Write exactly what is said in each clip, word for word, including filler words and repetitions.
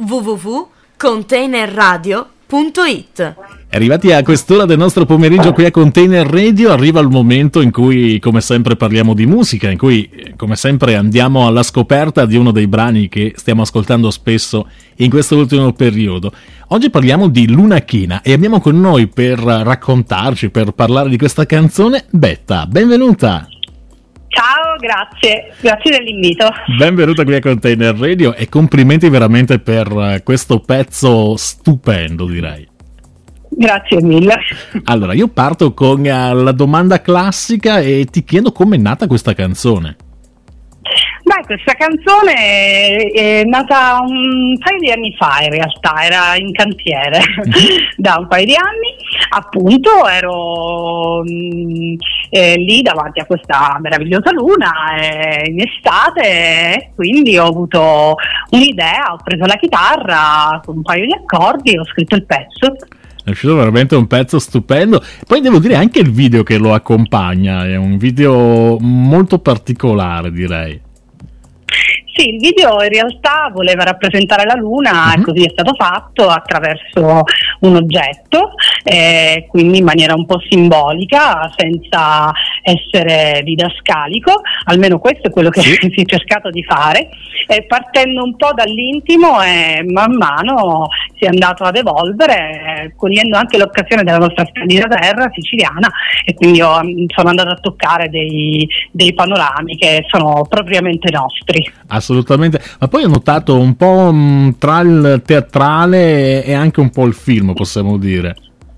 w w w punto container radio punto it. Arrivati a quest'ora del nostro pomeriggio qui a Container Radio, arriva il momento in cui, come sempre, parliamo di musica, in cui, come sempre, andiamo alla scoperta di uno dei brani che stiamo ascoltando spesso in questo ultimo periodo. Oggi parliamo di Luna China e abbiamo con noi per raccontarci, per parlare di questa canzone, Betta. Benvenuta! Ciao, grazie, grazie dell'invito. Benvenuta qui a Container Radio e complimenti veramente per questo pezzo stupendo, direi. Grazie mille. Allora, io parto con la domanda classica e ti chiedo com'è nata questa canzone. Beh, questa canzone è nata un paio di anni fa, in realtà era in cantiere da un paio di anni, appunto ero mh, eh, lì davanti a questa meravigliosa luna eh, in estate, e quindi ho avuto un'idea, ho preso la chitarra con un paio di accordi e ho scritto il pezzo. È uscito veramente un pezzo stupendo. Poi devo dire anche il video che lo accompagna, è un video molto particolare, direi. Sì, il video in realtà voleva rappresentare la luna, uh-huh. E così è stato fatto attraverso un oggetto, eh, quindi in maniera un po' simbolica, senza essere didascalico, almeno questo è quello che sì. si è cercato di fare, eh, partendo un po' dall'intimo e man mano si è andato ad evolvere, eh, cogliendo anche l'occasione della nostra splendida terra siciliana, e quindi ho, sono andata a toccare dei, dei panorami che sono propriamente nostri. Assolutamente, ma poi ho notato un po' mh, tra il teatrale e anche un po' il film, possiamo dire.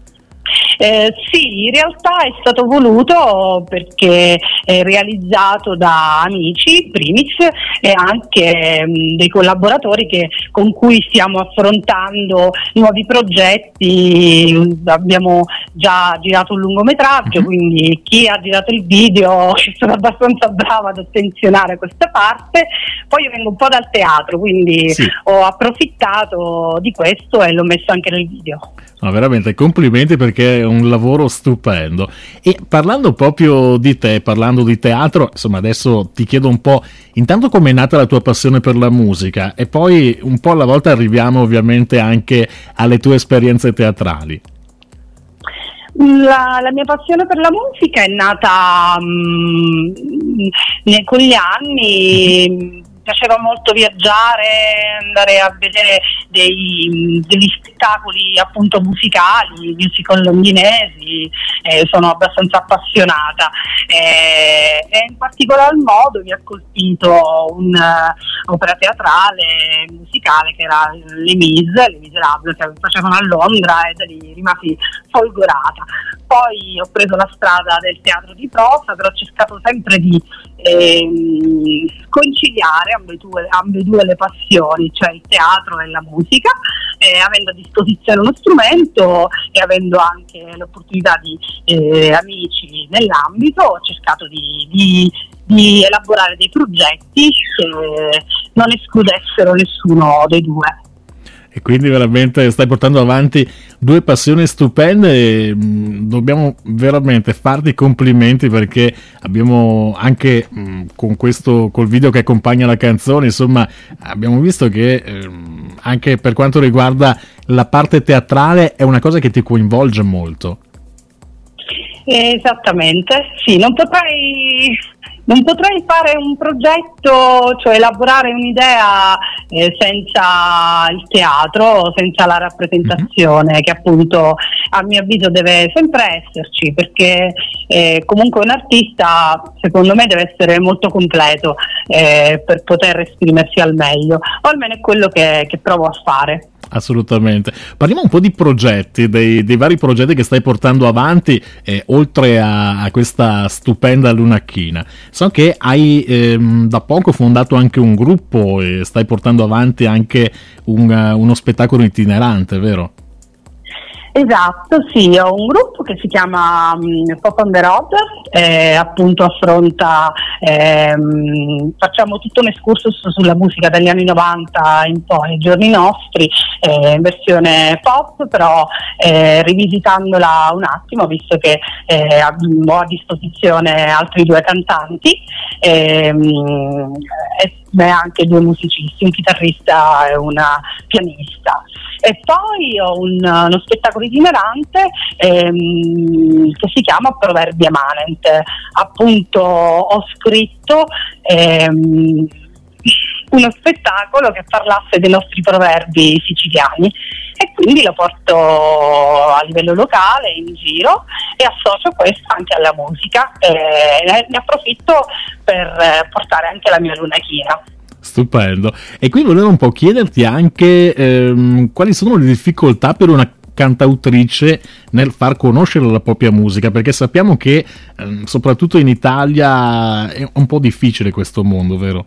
Eh, sì, in realtà è stato voluto perché è realizzato da amici, primis, e anche mh, dei collaboratori che, con cui stiamo affrontando nuovi progetti. Abbiamo già girato un lungometraggio, mm-hmm. quindi chi ha girato il video è stato abbastanza bravo ad attenzionare questa parte. Poi io vengo un po' dal teatro, quindi sì. ho approfittato di questo e l'ho messo anche nel video. No, veramente complimenti, perché è un lavoro stupendo. E parlando proprio di te, parlando di teatro, insomma, adesso ti chiedo un po' intanto com'è nata la tua passione per la musica, e poi un po' alla volta arriviamo ovviamente anche alle tue esperienze teatrali. La, la mia passione per la musica è nata mh, ne, con gli anni. Mm-hmm. Mi piaceva molto viaggiare, andare a vedere dei, degli spettacoli appunto musicali, musical londinesi, eh, sono abbastanza appassionata, eh, e in particolar modo mi ha colpito un'opera teatrale musicale che era Les Mis, Les Misérables, che facevano a Londra, e da lì rimasi folgorata. Poi ho preso la strada del teatro di prosa, però ho cercato sempre di ehm, conciliare ambedue, ambedue le passioni, cioè il teatro e la musica, eh, avendo a disposizione uno strumento e avendo anche l'opportunità di eh, amici nell'ambito, ho cercato di, di, di elaborare dei progetti che non escludessero nessuno dei due. E quindi veramente stai portando avanti due passioni stupende e mh, dobbiamo veramente farti i complimenti, perché abbiamo anche mh, con questo, col video che accompagna la canzone, insomma, abbiamo visto che eh, anche per quanto riguarda la parte teatrale è una cosa che ti coinvolge molto. Esattamente, sì, non potrei... Non potrei fare un progetto, cioè elaborare un'idea eh, senza il teatro, senza la rappresentazione, mm-hmm. che appunto a mio avviso deve sempre esserci, perché eh, comunque un artista secondo me deve essere molto completo eh, per poter esprimersi al meglio, o almeno è quello che, che provo a fare. Assolutamente. Parliamo un po' di progetti, dei, dei vari progetti che stai portando avanti, eh, oltre a, a questa stupenda Luna China. So che hai ehm, da poco fondato anche un gruppo e stai portando avanti anche un, uh, uno spettacolo itinerante, vero? Esatto, sì, ho un gruppo che si chiama um, Pop on the Road, eh, appunto affronta, ehm, facciamo tutto un excursus sulla musica dagli anni novanta in poi, ai giorni nostri, eh, in versione pop, però eh, rivisitandola un attimo, visto che eh, ho a disposizione altri due cantanti, ehm, e anche due musicisti, un chitarrista e una pianista. E poi ho un, uno spettacolo itinerante ehm, che si chiama Proverbi Emanent. Appunto ho scritto ehm, uno spettacolo che parlasse dei nostri proverbi siciliani e quindi lo porto a livello locale, in giro, e associo questo anche alla musica. Eh, ne approfitto per portare anche la mia luna china. Stupendo. E qui volevo un po' chiederti anche ehm, quali sono le difficoltà per una cantautrice nel far conoscere la propria musica, perché sappiamo che ehm, soprattutto in Italia è un po' difficile questo mondo, vero?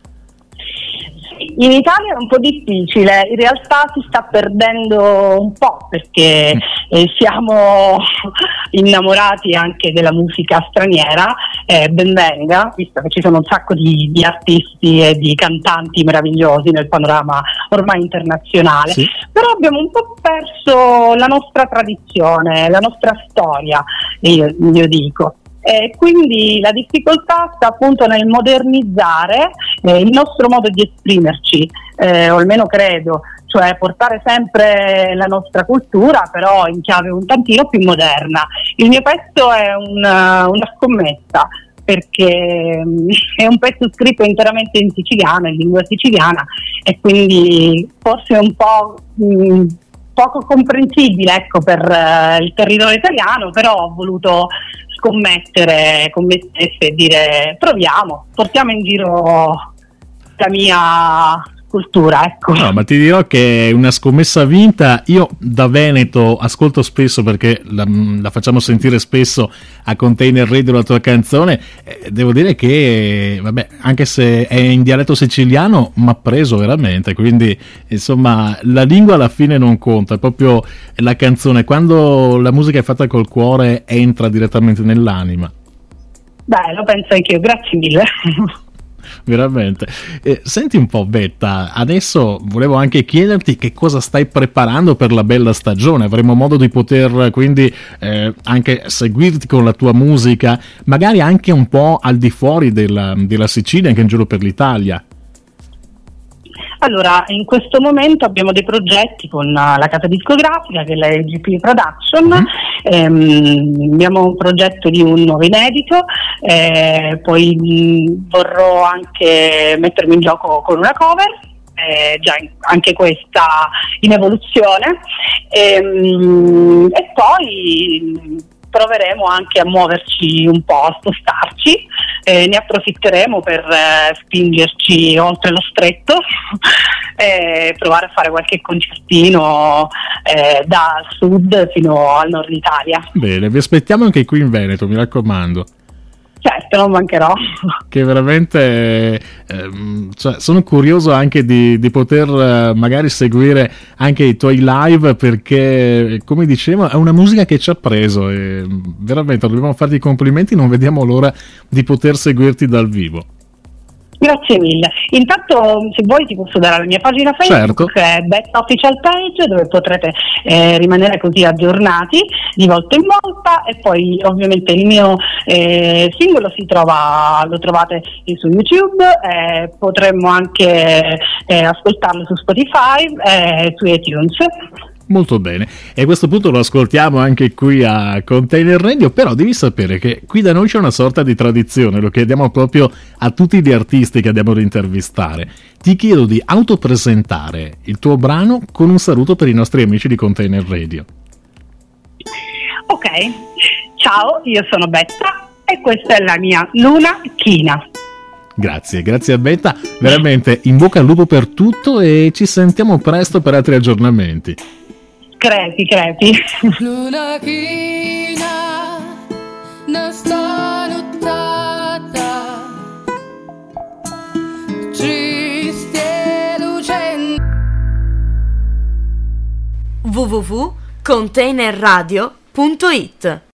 In Italia è un po' difficile, in realtà si sta perdendo un po' perché eh, siamo innamorati anche della musica straniera, eh, ben venga, visto che ci sono un sacco di, di artisti e di cantanti meravigliosi nel panorama ormai internazionale, sì. Però abbiamo un po' perso la nostra tradizione, la nostra storia, io, io dico. E quindi la difficoltà sta appunto nel modernizzare eh, il nostro modo di esprimerci, eh, o almeno credo, cioè portare sempre la nostra cultura però in chiave un tantino più moderna. Il mio pezzo è una, una scommessa, perché è un pezzo scritto interamente in siciliano, in lingua siciliana, e quindi forse è un po' mh, poco comprensibile, ecco, per uh, il territorio italiano, però ho voluto scommettere con me stessa e dire proviamo, portiamo in giro la mia cultura, ecco. No, ma ti dirò che è una scommessa vinta. Io da Veneto ascolto spesso, perché la, la facciamo sentire spesso a Container Radio la tua canzone, eh, devo dire che vabbè, anche se è in dialetto siciliano mi ha preso veramente, quindi insomma la lingua alla fine non conta, è proprio la canzone, quando la musica è fatta col cuore entra direttamente nell'anima. Beh, lo penso anch'io, grazie mille. Veramente. Eh, senti un po', Betta, adesso volevo anche chiederti che cosa stai preparando per la bella stagione. Avremo modo di poter quindi eh, anche seguirti con la tua musica, magari anche un po' al di fuori della, della Sicilia, anche in giro per l'Italia. Allora, in questo momento abbiamo dei progetti con uh, la casa discografica, che è la G P Production. Mm-hmm. ehm, abbiamo un progetto di un nuovo inedito, eh, poi mh, vorrò anche mettermi in gioco con una cover, eh, già in, anche questa in evoluzione, ehm, e poi proveremo anche a muoverci un po', a spostarci, eh, ne approfitteremo per eh, spingerci oltre lo stretto e eh, provare a fare qualche concertino eh, dal sud fino al nord Italia. Bene, vi aspettiamo anche qui in Veneto, mi raccomando. Certo, non mancherò. Che veramente ehm, cioè, sono curioso anche di, di poter eh, magari seguire anche i tuoi live, perché come dicevo è una musica che ci ha preso e veramente dobbiamo farti i complimenti, non vediamo l'ora di poter seguirti dal vivo. Grazie mille. Intanto, se vuoi, ti posso dare la mia pagina Facebook, certo, che è Betta Official Page, dove potrete eh, rimanere così aggiornati di volta in volta, e poi ovviamente il mio eh, singolo si trova, lo trovate su YouTube, eh, potremmo anche eh, ascoltarlo su Spotify e eh, su iTunes. Molto bene, e a questo punto lo ascoltiamo anche qui a Container Radio, però devi sapere che qui da noi c'è una sorta di tradizione, lo chiediamo proprio a tutti gli artisti che andiamo ad intervistare. Ti chiedo di autopresentare il tuo brano con un saluto per i nostri amici di Container Radio. Ok, ciao, io sono Betta e questa è la mia luna china. Grazie, grazie a Betta, veramente in bocca al lupo per tutto e ci sentiamo presto per altri aggiornamenti. Crepi, crepi. Luna china, non sto nottata, ci stia lucendo. w w w container radio punto it